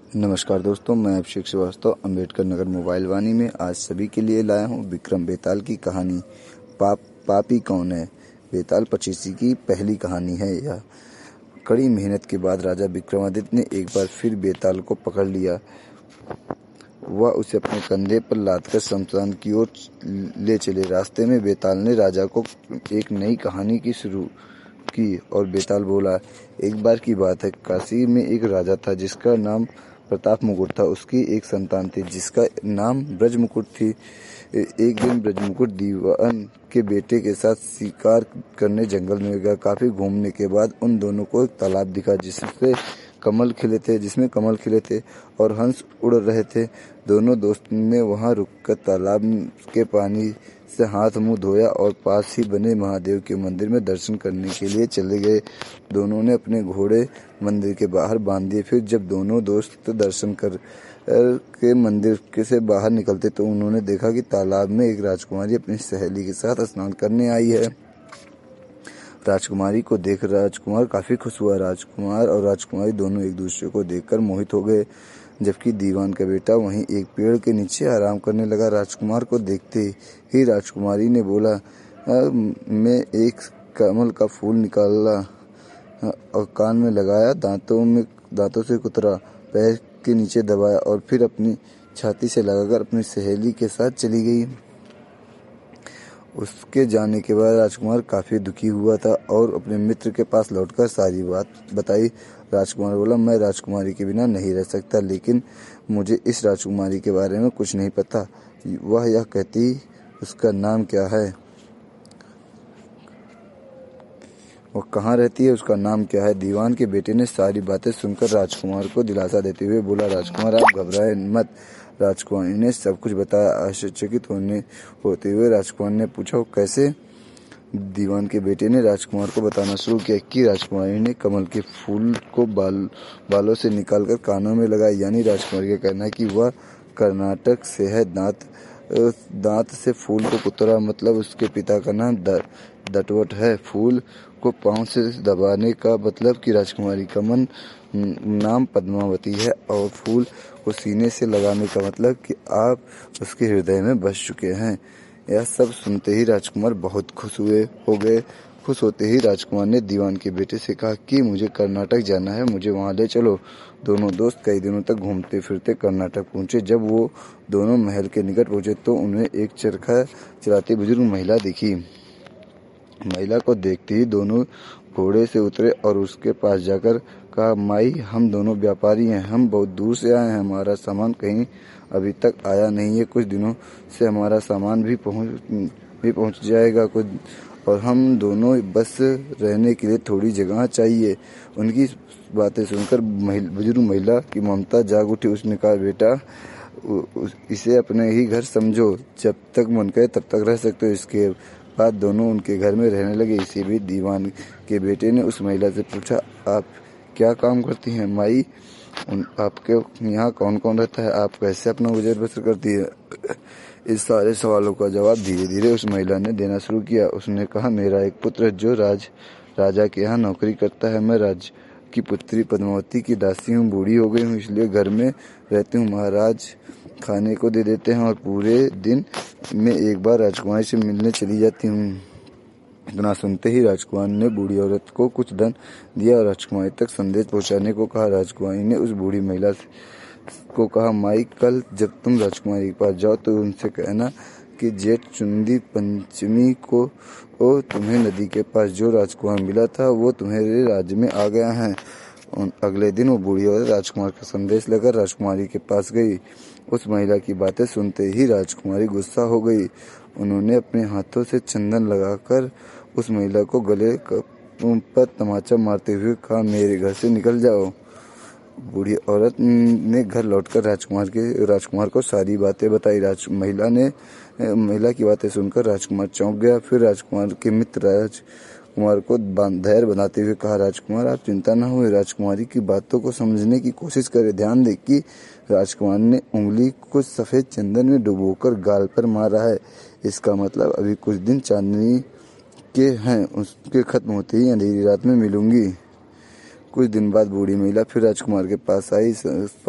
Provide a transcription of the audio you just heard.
नमस्कार दोस्तों, मैं अभिषेक श्रीवास्तव अम्बेडकर नगर मोबाइल वाणी में आज सभी के लिए लाया हूँ विक्रम बेताल की कहानी पापी कौन है। बेताल पचीसी की पहली कहानी है यह। कड़ी मेहनत के बाद राजा विक्रमादित्य ने एक बार फिर बेताल को पकड़ लिया। वह उसे अपने कंधे पर लादकर शमशान की ओर ले चले। रास्ते में बेताल ने राजा को एक नई कहानी की शुरू की और बेताल बोला, एक बार की बात है, काशी में एक राजा था जिसका नाम प्रताप मुकुट था। उसकी एक संतान थी जिसका नाम ब्रज मुकुट थी। एक दिन ब्रज मुकुट दीवान के बेटे के साथ शिकार करने जंगल में गया। काफी घूमने के बाद उन दोनों को एक तालाब दिखा जिसमें कमल खिले थे और हंस उड़ रहे थे। दोनों दोस्तों ने वहां रुककर तालाब के पानी से हाथ मुंह धोया और पास ही बने महादेव के मंदिर में दर्शन करने के लिए चले गए। दोनों ने अपने घोड़े मंदिर के बाहर बांध दिए। फिर जब दोनों दोस्त दर्शन कर के मंदिर से बाहर निकलते तो उन्होंने देखा कि तालाब में एक राजकुमारी अपनी सहेली के साथ स्नान करने आई है। राजकुमारी को देख राजकुमार काफी खुश हुआ। राजकुमार और राजकुमारी दोनों एक दूसरे को देखकर मोहित हो गए। जबकि दीवान का बेटा वहीं एक पेड़ के नीचे आराम करने लगा। राजकुमार को देखते ही राजकुमारी ने बोला, मैं एक कमल का फूल निकाला और कान में लगाया, दांतों से कुतरा, पैर के नीचे दबाया और फिर अपनी छाती से लगाकर अपनी सहेली के साथ चली गई। उसके जाने के बाद राजकुमार काफी दुखी हुआ था और अपने मित्र के पास लौटकर सारी बात बताई। राजकुमार बोला, मैं राजकुमारी के बिना नहीं रह सकता, लेकिन मुझे इस राजकुमारी के बारे में कुछ नहीं पता। वह यह कहती, उसका नाम क्या है, वो कहाँ रहती है, उसका नाम क्या है। दीवान के बेटे ने सारी बातें सुनकर राजकुमार को दिलासा देते हुए बोला, राजकुमार आप घबराएं मत। राजकुमारी ने सब कुछ बताया। आश्चर्यचकित होते हुए राजकुमार ने पूछा, कैसे। दीवान के बेटे ने राजकुमार को बताना शुरू किया कि राजकुमारी ने कमल के फूल को बालों से निकालकर कानों में लगाया। यानी राजकुमारी का कहना है कि वह कर्नाटक से है। दांत से फूल को कुतरा, मतलब उसके पिता का नाम दटवट है। फूल को पांव से दबाने का मतलब कि राजकुमारी का नाम पद्मावती है। और फूल को सीने से लगाने का मतलब कि आप उसके हृदय में बस चुके हैं। यह सब सुनते ही राजकुमार बहुत खुश हो गए। खुश होते ही राजकुमार ने दीवान के बेटे से कहा कि मुझे कर्नाटक जाना है, मुझे वहां ले चलो। दोनों दोस्त कई दिनों तक घूमते फिरते कर्नाटक पहुंचे। जब वो दोनों महल के निकट पहुंचे तो उन्हें एक चरखा चलाती बुजुर्ग महिला दिखी। महिला को देखते ही दोनों घोड़े से उतरे और उसके पास जाकर कहा, माई, हम दोनों व्यापारी हैं, हम बहुत दूर से आए हैं, हमारा सामान कहीं अभी तक आया नहीं है। कुछ दिनों से हमारा सामान भी पहुंच जाएगा और हम दोनों बस रहने के लिए थोड़ी जगह चाहिए। उनकी बातें सुनकर बुजुर्ग महिला की ममता जाग उठी। उसने कहा, बेटा, इसे अपने ही घर समझो, जब तक मन करे तब तक रह सकते हो। इसके बाद दोनों उनके घर में रहने लगे। इसी बीच दीवान के बेटे ने उस महिला से पूछा, आप क्या काम करती हैं माई, आपके यहाँ कौन कौन रहता है, आप कैसे अपना गुजर बसर करती है। इस सारे सवालों का जवाब धीरे धीरे उस महिला ने देना शुरू किया। उसने कहा, मेरा एक पुत्र है जो राजा के यहाँ नौकरी करता है। मैं राज की पुत्री पद्मावती की दासी हूँ। बूढ़ी हो गई हूँ, इसलिए घर में रहती हूँ। महाराज खाने को दे देते हैं और पूरे दिन में एक बार राजकुमारी से मिलने चली जाती हूँ। इतना सुनते ही राजकुमार ने बूढ़ी औरत को कुछ धन दिया और राजकुमारी तक संदेश पहुंचाने को कहा। राजकुमारी ने उस बूढ़ी महिला को कहा, माई, कल जब तुम राजकुमारी के पास जाओ तो उनसे कहना कि जेठ चुंदी पंचमी को तुम्हें नदी के पास जो राजकुमार मिला था वो तुम्हारे राज्य में आ गया है। अगले दिन वो बूढ़ी औरत राजकुमार का संदेश लेकर राजकुमारी के पास गई। उस महिला की बातें सुनते ही राजकुमारी गुस्सा हो गई। उन्होंने अपने हाथों से चंदन लगाकर उस महिला को गले पर तमाचा मारते हुए कहा, मेरे घर से निकल जाओ। बूढ़ी औरत ने घर लौटकर राजकुमार को सारी बातें बताई। महिला की बातें सुनकर राजकुमार चौंक गया। फिर राजकुमार के मित्र राजकुमार को धैर्य बनाते हुए कहा, राजकुमार, आप चिंता न हुए, राजकुमारी की बातों को समझने की कोशिश करें। ध्यान दें कि राजकुमार ने उंगली को सफेद चंदन में डुबोकर गाल पर मारा है। इसका मतलब अभी कुछ दिन चांदनी के हैं, उसके खत्म होते ही अंधेरी रात में मिलूंगी। कुछ दिन बाद बूढ़ी महिला फिर राजकुमार के पास आई।